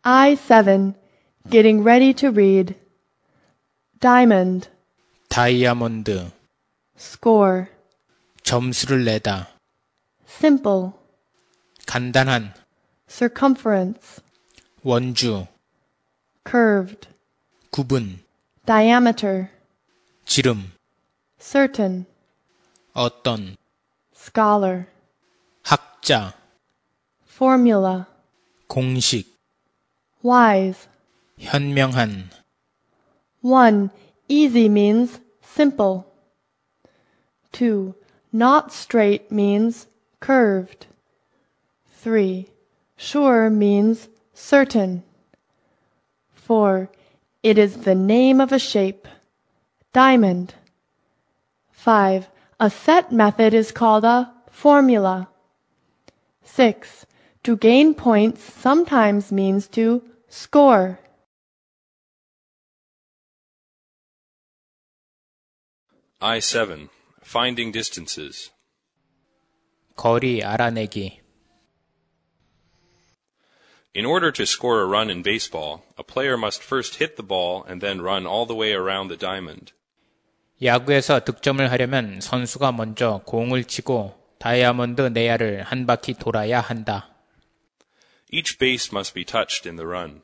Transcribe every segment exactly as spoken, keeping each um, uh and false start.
I seven. Getting ready to read. Diamond. 다이아몬드, Score. 점수를 내다, Simple. 간단한, Circumference. 원주, Curved. 구분, Diameter. 지름, Certain. 어떤, Scholar. 학자, Formula. 공식, Wise. 현명한, One. Easy means simple. Two. Not straight means curved. Three. Sure means certain. Four. It is the name of a shape. Diamond. Five. A set method is called a formula. Six. To gain points sometimes means to score. I seven. Finding distances. 거리 알아내기, In order to score a run in baseball, a player must first hit the ball and then run all the way around the diamond. 야구에서 득점을 하려면 선수가 먼저 공을 치고 다이아몬드 내야를 한 바퀴 돌아야 한다. Each base must be touched in the run.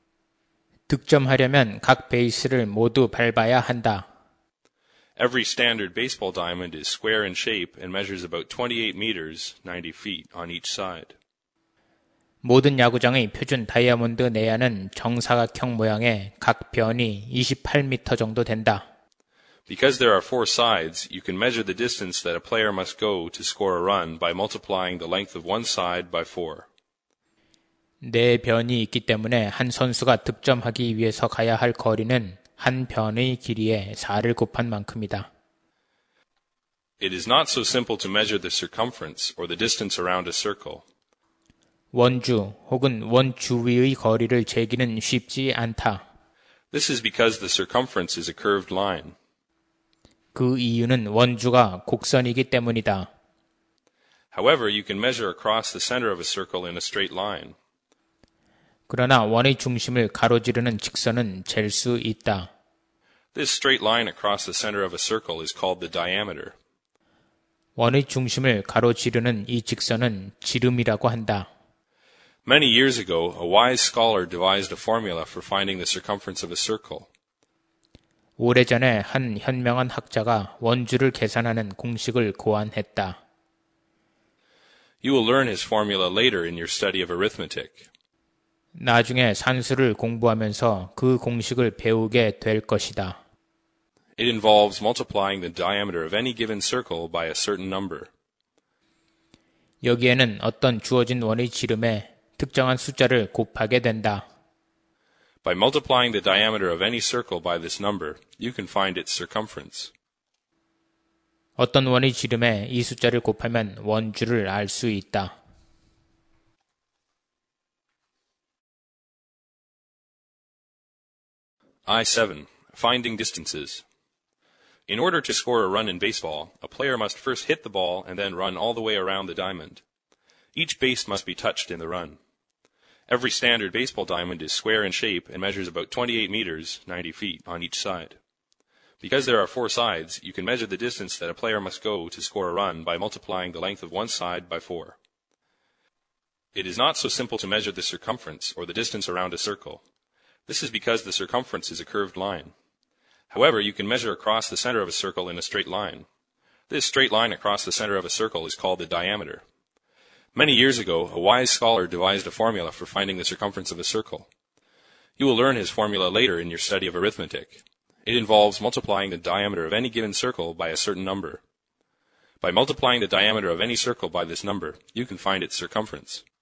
득점하려면 각 베이스를 모두 밟아야 한다. Every standard baseball diamond is square in shape and measures about twenty-eight meters, ninety feet, on each side. 모든 야구장의 표준 다이아몬드 내야는 정사각형 모양의 각 변이 이십팔 미터 정도 된다. Because there are four sides, you can measure the distance that a player must go to score a run by multiplying the length of one side by four. 네 변이 있기 때문에 한 선수가 득점하기 위해서 가야 할 거리는 한 변의 길이에 사를 곱한 만큼이다. It is not so simple to measure the circumference or the distance around a circle. 원주 혹은 원주위의 거리를 재기는 쉽지 않다. This is because the circumference is a curved line. 그 이유는 원주가 곡선이기 때문이다. However, you can measure across the center of a circle in a straight line. 그러나 원의 중심을 가로지르는 직선은 잴 수 있다. This straight line across the center of a circle is called the diameter. 원의 중심을 가로지르는 이 직선은 지름이라고 한다. Many years ago, a wise scholar devised a formula for finding the circumference of a circle. 오래전에 한 현명한 학자가 원주를 계산하는 공식을 고안했다. You will learn his formula later in your study of arithmetic. 나중에 산수를 공부하면서 그 공식을 배우게 될 것이다. It involves multiplying the diameter of any given circle by a certain number. 여기에는 어떤 주어진 원의 지름에 특정한 숫자를 곱하게 된다. By multiplying the diameter of any circle by this number, you can find its circumference. 어떤 원의 지름에 이 숫자를 곱하면 원주를 알 수 있다. I seven. Finding distances. In order to score a run in baseball, a player must first hit the ball and then run all the way around the diamond. Each base must be touched in the run. Every standard baseball diamond is square in shape and measures about twenty-eight meters, ninety feet, on each side. Because there are four sides, you can measure the distance that a player must go to score a run by multiplying the length of one side by four. It is not so simple to measure the circumference or the distance around a circle. This is because the circumference is a curved line. However, you can measure across the center of a circle in a straight line. This straight line across the center of a circle is called the diameter. Many years ago, a wise scholar devised a formula for finding the circumference of a circle. You will learn his formula later in your study of arithmetic. It involves multiplying the diameter of any given circle by a certain number. By multiplying the diameter of any circle by this number, you can find its circumference.